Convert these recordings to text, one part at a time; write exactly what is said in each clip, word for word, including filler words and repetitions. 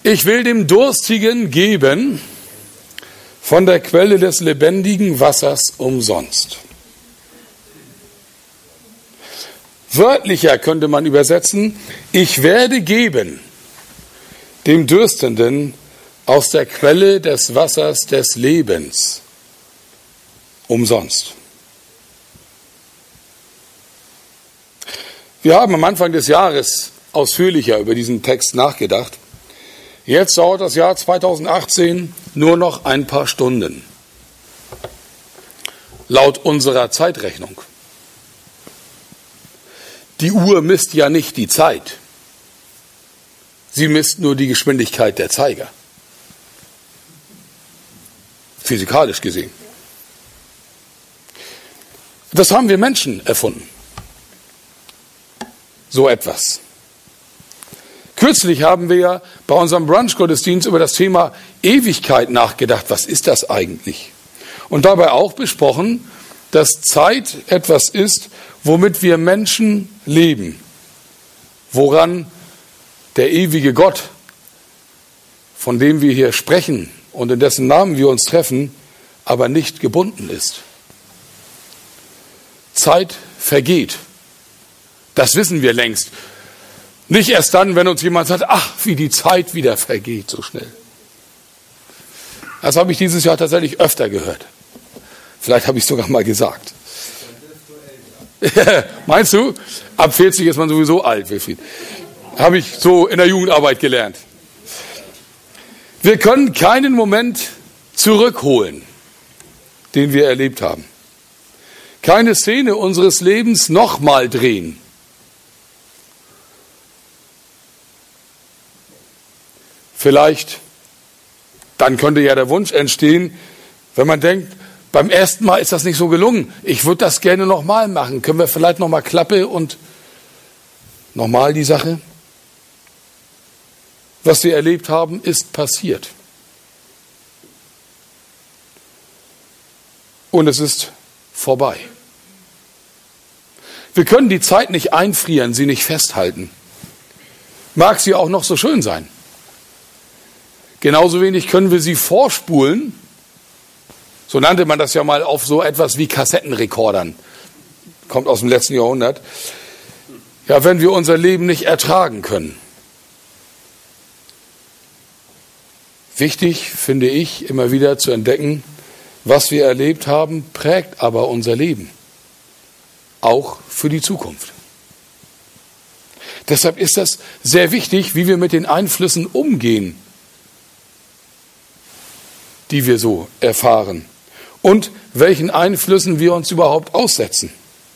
Ich will dem Durstigen geben von der Quelle des lebendigen Wassers umsonst. Wörtlicher könnte man übersetzen, ich werde geben dem Dürstenden aus der Quelle des Wassers des Lebens umsonst. Wir haben am Anfang des Jahres ausführlicher über diesen Text nachgedacht. Jetzt dauert das Jahr zweitausendachtzehn nur noch ein paar Stunden. Laut unserer Zeitrechnung. Die Uhr misst ja nicht die Zeit. Sie misst nur die Geschwindigkeit der Zeiger. Physikalisch gesehen. Das haben wir Menschen erfunden. So etwas. Kürzlich haben wir ja bei unserem Brunch-Gottesdienst über das Thema Ewigkeit nachgedacht. Was ist das eigentlich? Und dabei auch besprochen, dass Zeit etwas ist, womit wir Menschen leben. Woran der ewige Gott, von dem wir hier sprechen und in dessen Namen wir uns treffen, aber nicht gebunden ist. Zeit vergeht. Das wissen wir längst. Nicht erst dann, wenn uns jemand sagt, ach, wie die Zeit wieder vergeht so schnell. Das habe ich dieses Jahr tatsächlich öfter gehört. Vielleicht habe ich es sogar mal gesagt. Meinst du? Ab vierzig ist man sowieso alt, Wilfried. Habe ich so in der Jugendarbeit gelernt. Wir können keinen Moment zurückholen, den wir erlebt haben. Keine Szene unseres Lebens nochmal drehen. Vielleicht, dann könnte ja der Wunsch entstehen, wenn man denkt, beim ersten Mal ist das nicht so gelungen. Ich würde das gerne nochmal machen. Können wir vielleicht nochmal Klappe und nochmal die Sache? Was wir erlebt haben, ist passiert. Und es ist vorbei. Wir können die Zeit nicht einfrieren, sie nicht festhalten. Mag sie auch noch so schön sein. Genauso wenig können wir sie vorspulen. So nannte man das ja mal auf so etwas wie Kassettenrekordern. Kommt aus dem letzten Jahrhundert. Ja, wenn wir unser Leben nicht ertragen können. Wichtig finde ich, immer wieder zu entdecken, was wir erlebt haben, prägt aber unser Leben. Auch für die Zukunft. Deshalb ist das sehr wichtig, wie wir mit den Einflüssen umgehen, die wir so erfahren. Und welchen Einflüssen wir uns überhaupt aussetzen.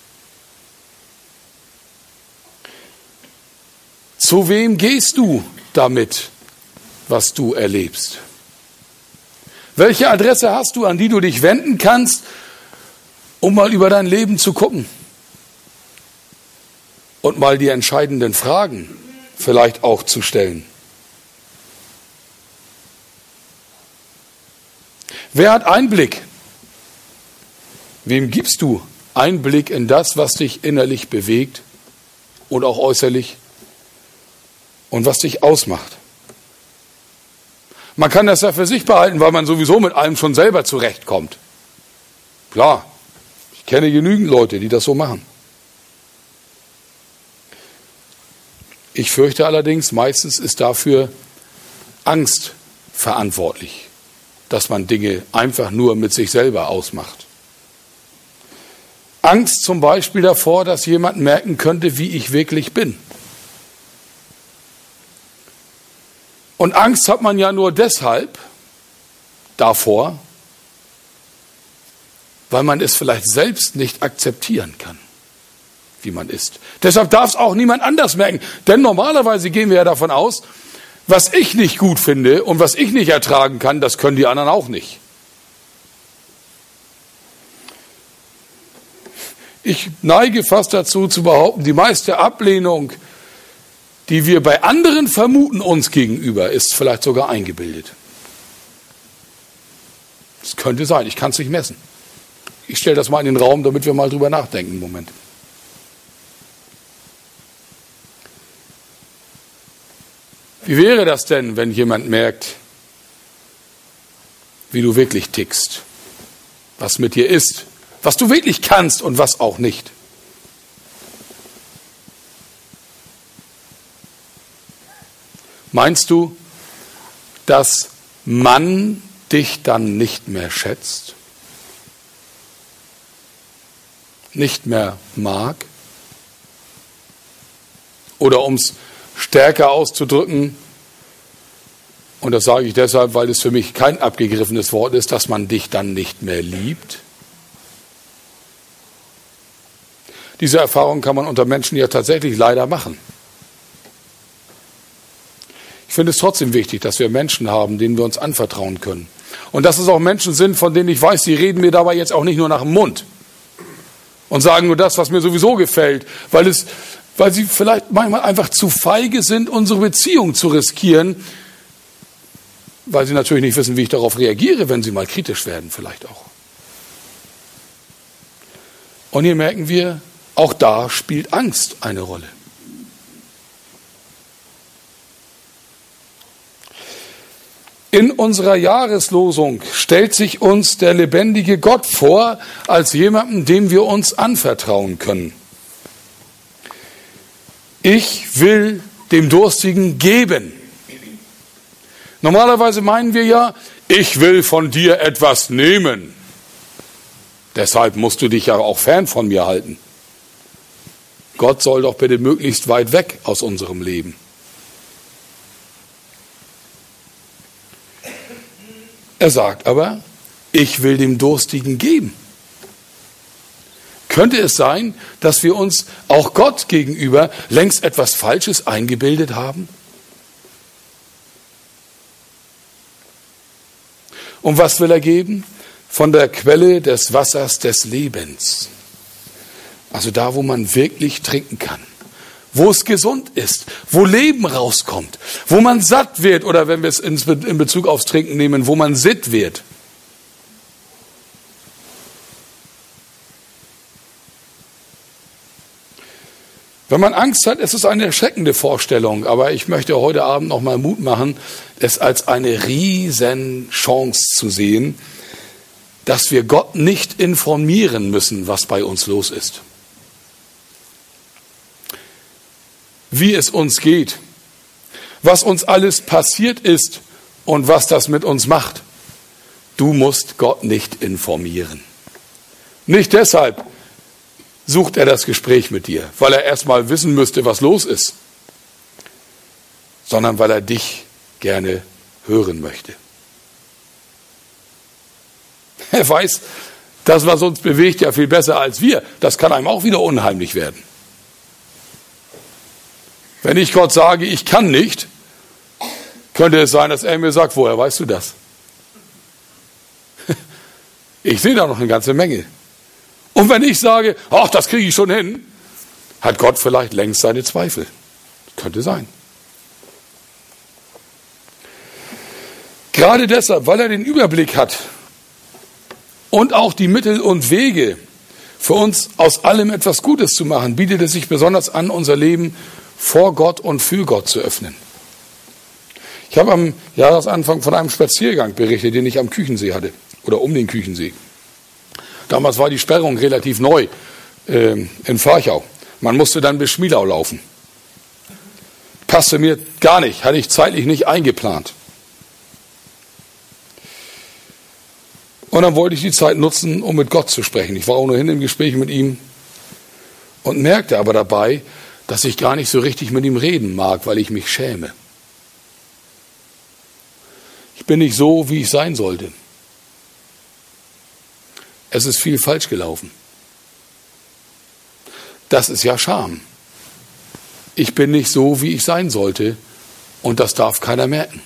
Zu wem gehst du damit, was du erlebst? Welche Adresse hast du, an die du dich wenden kannst, um mal über dein Leben zu gucken? Und mal die entscheidenden Fragen vielleicht auch zu stellen. Wer hat Einblick? Wem gibst du Einblick in das, was dich innerlich bewegt und auch äußerlich und was dich ausmacht? Man kann das ja für sich behalten, weil man sowieso mit allem schon selber zurechtkommt. Klar, ich kenne genügend Leute, die das so machen. Ich fürchte allerdings, meistens ist dafür Angst verantwortlich, dass man Dinge einfach nur mit sich selber ausmacht. Angst zum Beispiel davor, dass jemand merken könnte, wie ich wirklich bin. Und Angst hat man ja nur deshalb davor, weil man es vielleicht selbst nicht akzeptieren kann, wie man ist. Deshalb darf es auch niemand anders merken. Denn normalerweise gehen wir ja davon aus, was ich nicht gut finde und was ich nicht ertragen kann, das können die anderen auch nicht. Ich neige fast dazu zu behaupten, die meiste Ablehnung, die wir bei anderen vermuten uns gegenüber, ist vielleicht sogar eingebildet. Das könnte sein, ich kann es nicht messen. Ich stelle das mal in den Raum, damit wir mal drüber nachdenken. Moment. Wie wäre das denn, wenn jemand merkt, wie du wirklich tickst, was mit dir ist, was du wirklich kannst und was auch nicht? Meinst du, dass man dich dann nicht mehr schätzt, nicht mehr mag? Oder um es stärker auszudrücken, und das sage ich deshalb, weil es für mich kein abgegriffenes Wort ist, dass man dich dann nicht mehr liebt? Diese Erfahrung kann man unter Menschen ja tatsächlich leider machen. Ich finde es trotzdem wichtig, dass wir Menschen haben, denen wir uns anvertrauen können. Und dass es auch Menschen sind, von denen ich weiß, die reden mir dabei jetzt auch nicht nur nach dem Mund und sagen nur das, was mir sowieso gefällt, weil es, weil sie vielleicht manchmal einfach zu feige sind, unsere Beziehung zu riskieren, weil sie natürlich nicht wissen, wie ich darauf reagiere, wenn sie mal kritisch werden, vielleicht auch. Und hier merken wir, auch da spielt Angst eine Rolle. In unserer Jahreslosung stellt sich uns der lebendige Gott vor als jemanden, dem wir uns anvertrauen können. Ich will dem Durstigen geben. Normalerweise meinen wir ja, ich will von dir etwas nehmen. Deshalb musst du dich ja auch fern von mir halten. Gott soll doch bitte möglichst weit weg aus unserem Leben. Er sagt aber, ich will dem Durstigen geben. Könnte es sein, dass wir uns auch Gott gegenüber längst etwas Falsches eingebildet haben? Und was will er geben? Von der Quelle des Wassers des Lebens. Also da, wo man wirklich trinken kann. Wo es gesund ist, wo Leben rauskommt, wo man satt wird, oder wenn wir es in Bezug aufs Trinken nehmen, wo man sitt wird. Wenn man Angst hat, ist es eine erschreckende Vorstellung, aber ich möchte heute Abend noch mal Mut machen, es als eine riesen Chance zu sehen, dass wir Gott nicht informieren müssen, was bei uns los ist. Wie es uns geht, was uns alles passiert ist und was das mit uns macht. Du musst Gott nicht informieren. Nicht deshalb sucht er das Gespräch mit dir, weil er erstmal wissen müsste, was los ist, sondern weil er dich gerne hören möchte. Er weiß, das, was uns bewegt, ja viel besser als wir. Das kann einem auch wieder unheimlich werden. Wenn ich Gott sage, ich kann nicht, könnte es sein, dass er mir sagt, woher weißt du das? Ich sehe da noch eine ganze Menge. Und wenn ich sage, ach, das kriege ich schon hin, hat Gott vielleicht längst seine Zweifel. Könnte sein. Gerade deshalb, weil er den Überblick hat und auch die Mittel und Wege, für uns aus allem etwas Gutes zu machen, bietet es sich besonders an, unser Leben vor Gott und für Gott zu öffnen. Ich habe am Jahresanfang von einem Spaziergang berichtet, den ich am Küchensee hatte oder um den Küchensee. Damals war die Sperrung relativ neu äh, in Varchau. Man musste dann bis Schmielau laufen. Passte mir gar nicht, hatte ich zeitlich nicht eingeplant. Und dann wollte ich die Zeit nutzen, um mit Gott zu sprechen. Ich war ohnehin im Gespräch mit ihm und merkte aber dabei, dass ich gar nicht so richtig mit ihm reden mag, weil ich mich schäme. Ich bin nicht so, wie ich sein sollte. Es ist viel falsch gelaufen. Das ist ja Scham. Ich bin nicht so, wie ich sein sollte, und das darf keiner merken.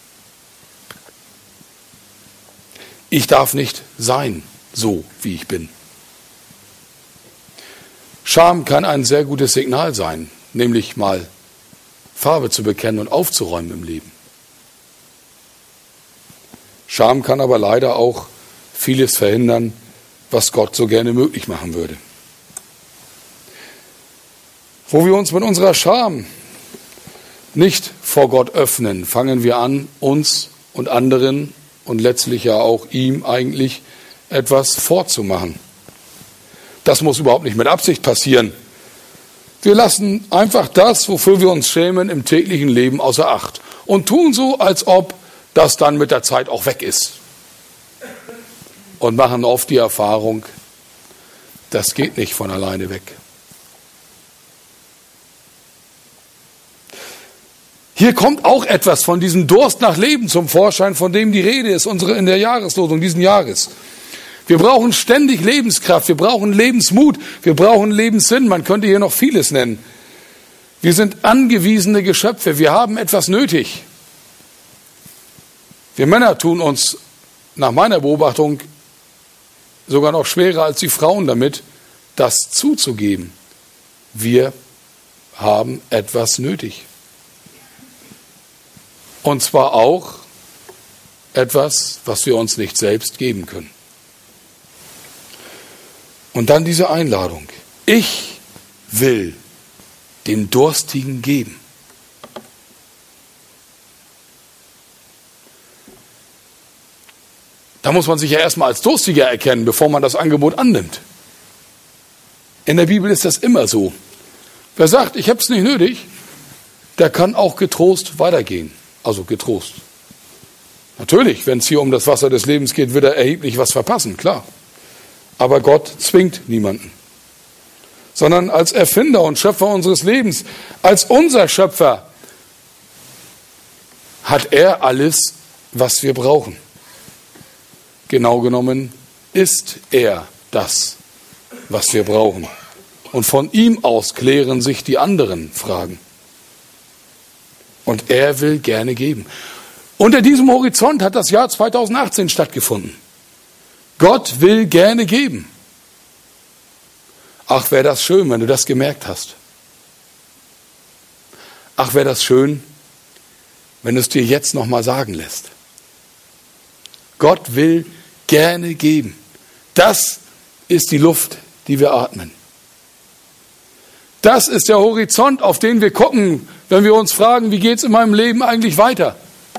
Ich darf nicht sein, so wie ich bin. Scham kann ein sehr gutes Signal sein, nämlich mal Farbe zu bekennen und aufzuräumen im Leben. Scham kann aber leider auch vieles verhindern, was Gott so gerne möglich machen würde. Wo wir uns mit unserer Scham nicht vor Gott öffnen, fangen wir an, uns und anderen und letztlich ja auch ihm eigentlich etwas vorzumachen. Das muss überhaupt nicht mit Absicht passieren. Wir lassen einfach das, wofür wir uns schämen, im täglichen Leben außer Acht und tun so, als ob das dann mit der Zeit auch weg ist. Und machen oft die Erfahrung, das geht nicht von alleine weg. Hier kommt auch etwas von diesem Durst nach Leben zum Vorschein, von dem die Rede ist, unsere in der Jahreslosung diesen Jahres. Wir brauchen ständig Lebenskraft, wir brauchen Lebensmut, wir brauchen Lebenssinn, man könnte hier noch vieles nennen. Wir sind angewiesene Geschöpfe, wir haben etwas nötig. Wir Männer tun uns nach meiner Beobachtung sogar noch schwerer als die Frauen damit, das zuzugeben. Wir haben etwas nötig. Und zwar auch etwas, was wir uns nicht selbst geben können. Und dann diese Einladung. Ich will dem Durstigen geben. Da muss man sich ja erstmal als Durstiger erkennen, bevor man das Angebot annimmt. In der Bibel ist das immer so. Wer sagt, ich habe es nicht nötig, der kann auch getrost weitergehen. Also getrost. Natürlich, wenn es hier um das Wasser des Lebens geht, wird er erheblich was verpassen, klar. Aber Gott zwingt niemanden. Sondern als Erfinder und Schöpfer unseres Lebens, als unser Schöpfer, hat er alles, was wir brauchen. Genau genommen ist er das, was wir brauchen. Und von ihm aus klären sich die anderen Fragen. Und er will gerne geben. Unter diesem Horizont hat das Jahr zweitausendachtzehn stattgefunden. Gott will gerne geben. Ach, wäre das schön, wenn du das gemerkt hast. Ach, wäre das schön, wenn du es dir jetzt nochmal sagen lässt. Gott will gerne geben. Das ist die Luft, die wir atmen. Das ist der Horizont, auf den wir gucken, wenn wir uns fragen, wie geht es in meinem Leben eigentlich weiter?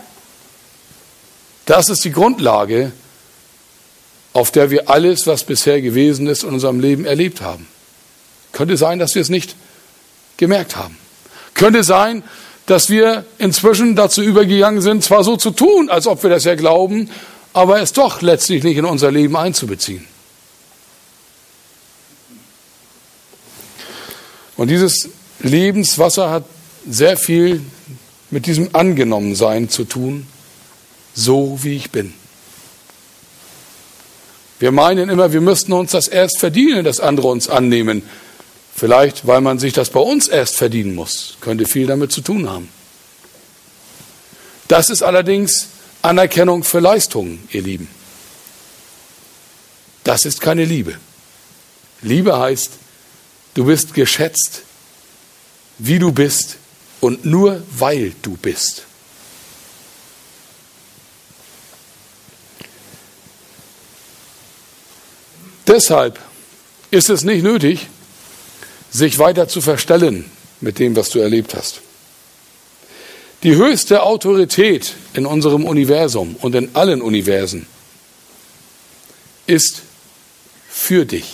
Das ist die Grundlage, auf der wir alles, was bisher gewesen ist, in unserem Leben erlebt haben. Könnte sein, dass wir es nicht gemerkt haben. Könnte sein, dass wir inzwischen dazu übergegangen sind, zwar so zu tun, als ob wir das ja glauben, aber es doch letztlich nicht in unser Leben einzubeziehen. Und dieses Lebenswasser hat sehr viel mit diesem Angenommensein zu tun, so wie ich bin. Wir meinen immer, wir müssten uns das erst verdienen, dass andere uns annehmen. Vielleicht, weil man sich das bei uns erst verdienen muss. Könnte viel damit zu tun haben. Das ist allerdings Anerkennung für Leistungen, ihr Lieben. Das ist keine Liebe. Liebe heißt, du bist geschätzt, wie du bist und nur weil du bist. Deshalb ist es nicht nötig, sich weiter zu verstellen mit dem, was du erlebt hast. Die höchste Autorität in unserem Universum und in allen Universen ist für dich.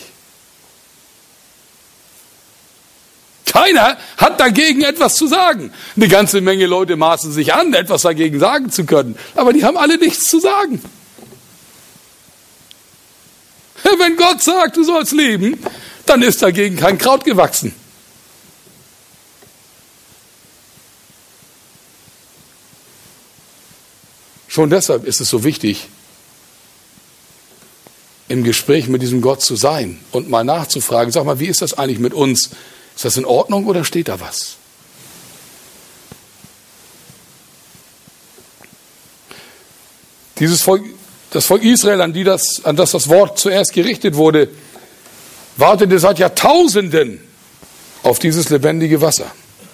Keiner hat dagegen etwas zu sagen. Eine ganze Menge Leute maßen sich an, etwas dagegen sagen zu können, aber die haben alle nichts zu sagen. Wenn Gott sagt, du sollst leben, dann ist dagegen kein Kraut gewachsen. Schon deshalb ist es so wichtig, im Gespräch mit diesem Gott zu sein und mal nachzufragen, sag mal, wie ist das eigentlich mit uns? Ist das in Ordnung oder steht da was? Dieses Volk, das Volk Israel, an, die das, an das das Wort zuerst gerichtet wurde, wartete seit Jahrtausenden auf dieses lebendige Wasser.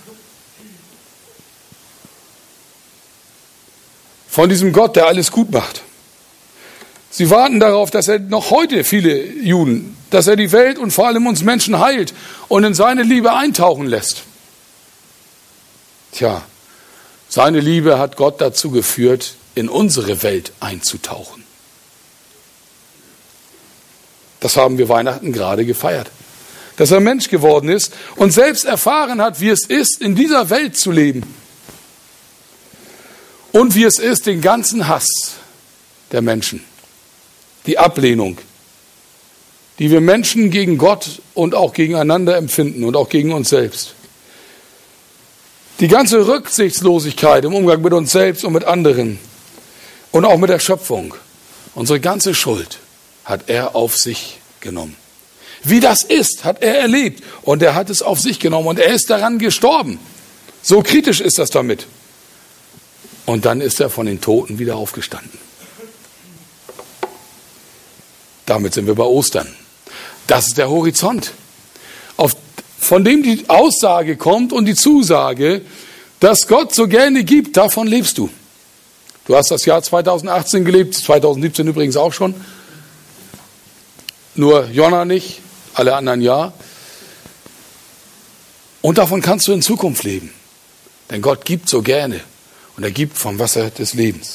Von diesem Gott, der alles gut macht. Sie warten darauf, dass er noch heute, viele Juden, dass er die Welt und vor allem uns Menschen heilt und in seine Liebe eintauchen lässt. Tja, Seine Liebe hat Gott dazu geführt, in unsere Welt einzutauchen. Das haben wir Weihnachten gerade gefeiert. Dass er Mensch geworden ist und selbst erfahren hat, wie es ist, in dieser Welt zu leben. Und wie es ist, den ganzen Hass der Menschen, die Ablehnung, die wir Menschen gegen Gott und auch gegeneinander empfinden und auch gegen uns selbst. Die ganze Rücksichtslosigkeit im Umgang mit uns selbst und mit anderen und auch mit der Schöpfung. Unsere ganze Schuld hat er auf sich genommen. Wie das ist, hat er erlebt und er hat es auf sich genommen und er ist daran gestorben. So kritisch ist das damit. Und dann ist er von den Toten wieder aufgestanden. Damit sind wir bei Ostern. Das ist der Horizont, auf, von dem die Aussage kommt und die Zusage, dass Gott so gerne gibt, davon lebst du. Du hast das Jahr zweitausendachtzehn gelebt, zweitausendsiebzehn übrigens auch schon. Nur Jonna nicht, alle anderen ja. Und davon kannst du in Zukunft leben. Denn Gott gibt so gerne. Und er gibt vom Wasser des Lebens.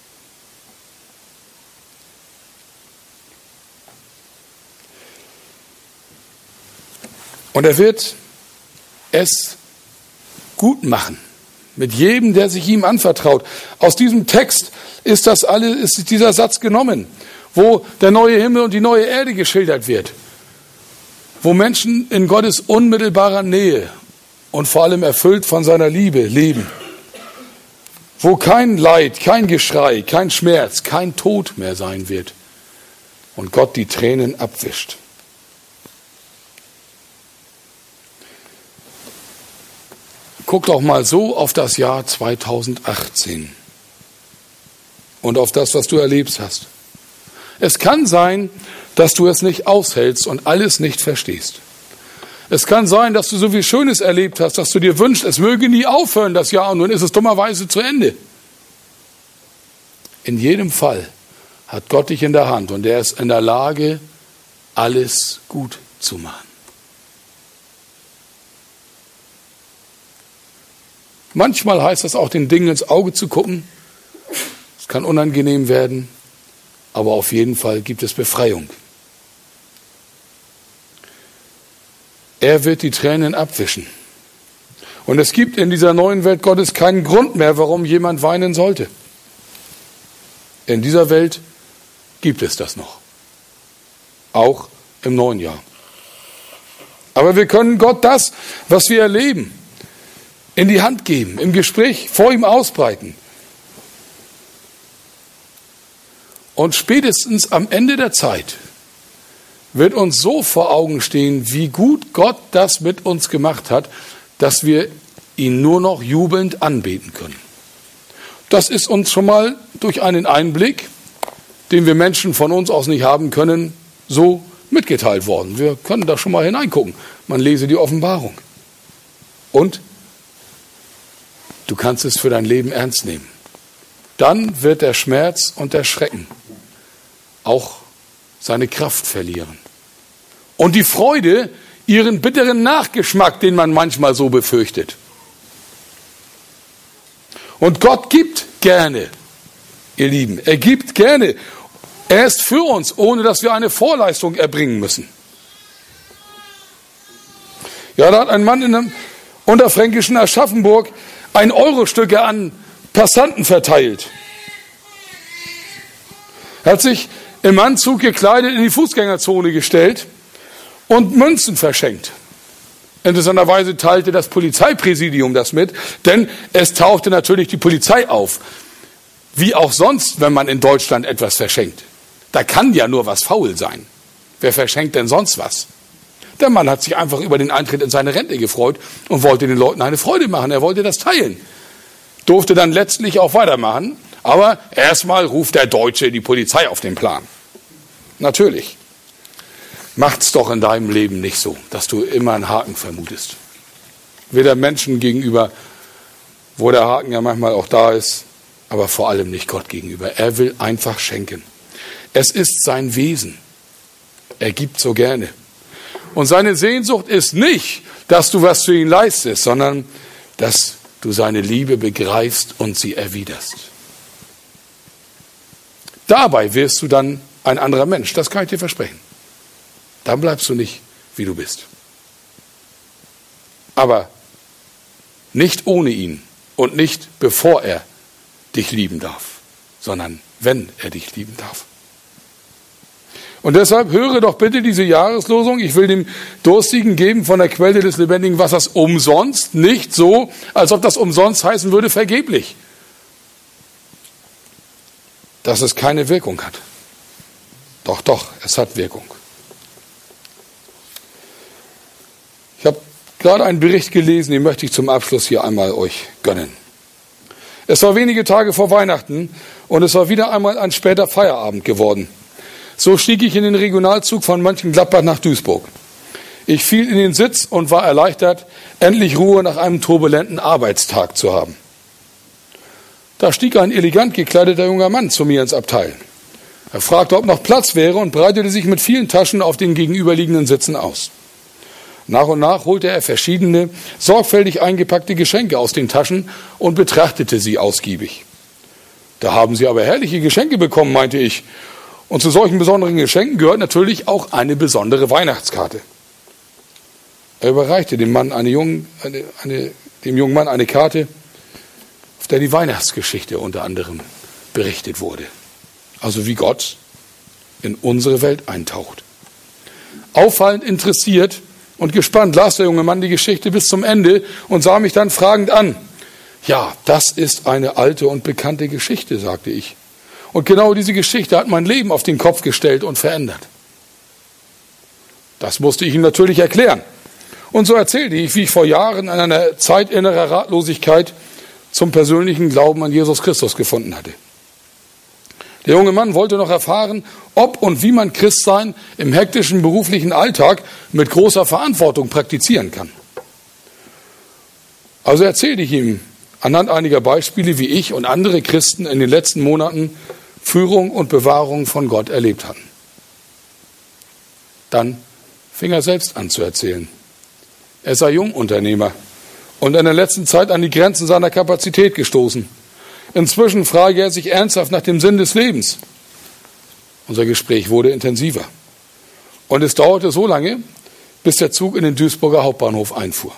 Und er wird es gut machen. Mit jedem, der sich ihm anvertraut. Aus diesem Text ist das alle, ist dieser Satz genommen, wo der neue Himmel und die neue Erde geschildert wird. Wo Menschen in Gottes unmittelbarer Nähe und vor allem erfüllt von seiner Liebe leben. Wo kein Leid, kein Geschrei, kein Schmerz, kein Tod mehr sein wird. Und Gott die Tränen abwischt. Guck doch mal so auf das Jahr zweitausendachtzehn und auf das, was du erlebt hast. Es kann sein, dass du es nicht aushältst und alles nicht verstehst. Es kann sein, dass du so viel Schönes erlebt hast, dass du dir wünschst, es möge nie aufhören, das Jahr, und nun ist es dummerweise zu Ende. In jedem Fall hat Gott dich in der Hand und er ist in der Lage, alles gut zu machen. Manchmal heißt das auch, den Dingen ins Auge zu gucken. Es kann unangenehm werden, aber auf jeden Fall gibt es Befreiung. Er wird die Tränen abwischen. Und es gibt in dieser neuen Welt Gottes keinen Grund mehr, warum jemand weinen sollte. In dieser Welt gibt es das noch. Auch im neuen Jahr. Aber wir können Gott das, was wir erleben, in die Hand geben, im Gespräch vor ihm ausbreiten. Und spätestens am Ende der Zeit wird uns so vor Augen stehen, wie gut Gott das mit uns gemacht hat, dass wir ihn nur noch jubelnd anbeten können. Das ist uns schon mal durch einen Einblick, den wir Menschen von uns aus nicht haben können, so mitgeteilt worden. Wir können da schon mal hineingucken. Man lese die Offenbarung. Und du kannst es für dein Leben ernst nehmen. Dann wird der Schmerz und der Schrecken auch seine Kraft verlieren. Und die Freude ihren bitteren Nachgeschmack, den man manchmal so befürchtet. Und Gott gibt gerne, ihr Lieben. Er gibt gerne. Er ist für uns, ohne dass wir eine Vorleistung erbringen müssen. Ja, da hat ein Mann in einem unterfränkischen Aschaffenburg ein Eurostücke an Passanten verteilt. Er hat sich im Anzug gekleidet in die Fußgängerzone gestellt und Münzen verschenkt. Interessanterweise teilte das Polizeipräsidium das mit, denn es tauchte natürlich die Polizei auf. Wie auch sonst, wenn man in Deutschland etwas verschenkt. Da kann ja nur was faul sein. Wer verschenkt denn sonst was? Der Mann hat sich einfach über den Eintritt in seine Rente gefreut und wollte den Leuten eine Freude machen. Er wollte das teilen. Durfte dann letztlich auch weitermachen. Aber erstmal ruft der Deutsche die Polizei auf den Plan. Natürlich. Macht's doch in deinem Leben nicht so, dass du immer einen Haken vermutest. Weder Menschen gegenüber, wo der Haken ja manchmal auch da ist, aber vor allem nicht Gott gegenüber. Er will einfach schenken. Es ist sein Wesen. Er gibt so gerne. Und seine Sehnsucht ist nicht, dass du was für ihn leistest, sondern dass du seine Liebe begreifst und sie erwiderst. Dabei wirst du dann ein anderer Mensch, das kann ich dir versprechen. Dann bleibst du nicht, wie du bist. Aber nicht ohne ihn und nicht bevor er dich lieben darf, sondern wenn er dich lieben darf. Und deshalb höre doch bitte diese Jahreslosung. Ich will dem Durstigen geben von der Quelle des lebendigen Wassers umsonst, nicht so, als ob das umsonst heißen würde vergeblich. Dass es keine Wirkung hat. Doch, doch, es hat Wirkung. Ich habe gerade einen Bericht gelesen, den möchte ich zum Abschluss hier einmal euch gönnen. Es war wenige Tage vor Weihnachten und es war wieder einmal ein später Feierabend geworden. So stieg ich in den Regionalzug von Mönchengladbach nach Duisburg. Ich fiel in den Sitz und war erleichtert, endlich Ruhe nach einem turbulenten Arbeitstag zu haben. Da stieg ein elegant gekleideter junger Mann zu mir ins Abteil. Er fragte, ob noch Platz wäre und breitete sich mit vielen Taschen auf den gegenüberliegenden Sitzen aus. Nach und nach holte er verschiedene, sorgfältig eingepackte Geschenke aus den Taschen und betrachtete sie ausgiebig. Da haben Sie aber herrliche Geschenke bekommen, meinte ich. Und zu solchen besonderen Geschenken gehört natürlich auch eine besondere Weihnachtskarte. Er überreichte dem, Mann eine jungen, eine, eine, dem jungen Mann eine Karte, auf der die Weihnachtsgeschichte unter anderem berichtet wurde. Also wie Gott in unsere Welt eintaucht. Auffallend interessiert und gespannt las der junge Mann die Geschichte bis zum Ende und sah mich dann fragend an. Ja, das ist eine alte und bekannte Geschichte, sagte ich. Und genau diese Geschichte hat mein Leben auf den Kopf gestellt und verändert. Das musste ich ihm natürlich erklären. Und so erzählte ich, wie ich vor Jahren in einer Zeit innerer Ratlosigkeit zum persönlichen Glauben an Jesus Christus gefunden hatte. Der junge Mann wollte noch erfahren, ob und wie man Christsein im hektischen beruflichen Alltag mit großer Verantwortung praktizieren kann. Also erzählte ich ihm anhand einiger Beispiele, wie ich und andere Christen in den letzten Monaten Führung und Bewahrung von Gott erlebt hatten. Dann fing er selbst an zu erzählen. Er sei Jungunternehmer und in der letzten Zeit an die Grenzen seiner Kapazität gestoßen. Inzwischen frage er sich ernsthaft nach dem Sinn des Lebens. Unser Gespräch wurde intensiver. Und es dauerte so lange, bis der Zug in den Duisburger Hauptbahnhof einfuhr.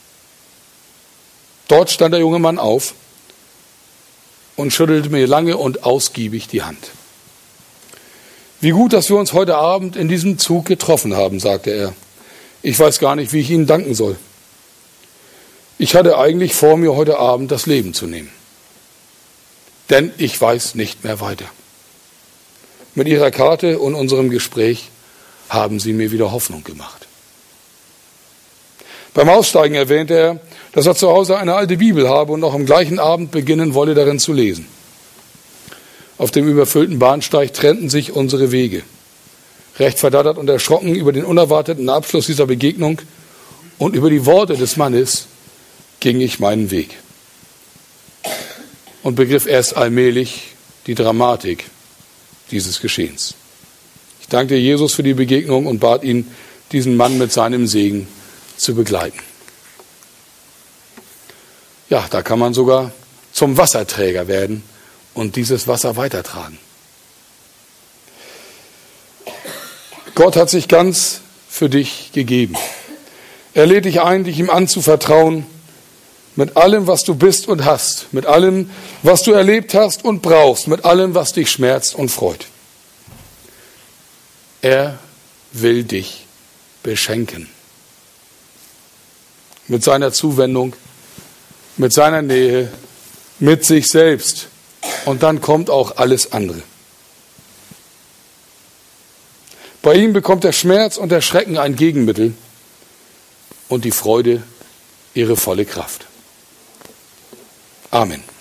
Dort stand der junge Mann auf und schüttelte mir lange und ausgiebig die Hand. Wie gut, dass wir uns heute Abend in diesem Zug getroffen haben, sagte er. Ich weiß gar nicht, wie ich Ihnen danken soll. Ich hatte eigentlich vor, mir heute Abend das Leben zu nehmen. Denn ich weiß nicht mehr weiter. Mit Ihrer Karte und unserem Gespräch haben Sie mir wieder Hoffnung gemacht. Beim Aussteigen erwähnte er, dass er zu Hause eine alte Bibel habe und noch am gleichen Abend beginnen wolle, darin zu lesen. Auf dem überfüllten Bahnsteig trennten sich unsere Wege. Recht verdattert und erschrocken über den unerwarteten Abschluss dieser Begegnung und über die Worte des Mannes ging ich meinen Weg. Und begriff erst allmählich die Dramatik dieses Geschehens. Ich dankte Jesus für die Begegnung und bat ihn, diesen Mann mit seinem Segen zu begleiten. Ja, da kann man sogar zum Wasserträger werden und dieses Wasser weitertragen. Gott hat sich ganz für dich gegeben. Er lädt dich ein, dich ihm anzuvertrauen, mit allem, was du bist und hast, mit allem, was du erlebt hast und brauchst, mit allem, was dich schmerzt und freut. Er will dich beschenken. Mit seiner Zuwendung, mit seiner Nähe, mit sich selbst. Und dann kommt auch alles andere. Bei ihm bekommt der Schmerz und der Schrecken ein Gegenmittel und die Freude ihre volle Kraft. Amen.